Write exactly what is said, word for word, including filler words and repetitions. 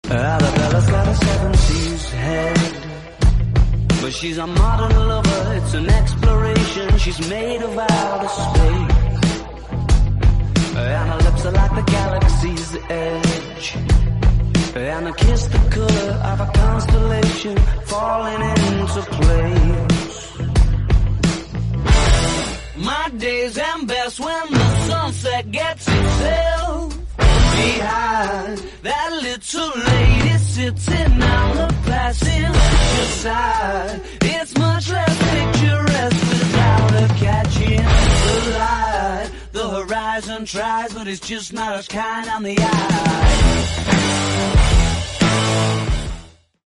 Arabella's got a seventies head, but she's a modern lover, it's an exploration. She's made of outer space, and her lips are like the galaxy's edge, and her kiss the color of a constellation falling into place. My days end best when the sunset gets itself behind that little lady sitting on the passenger side. It's much less picturesque without her catching the light. The horizon tries, but it's just not as kind on the eye.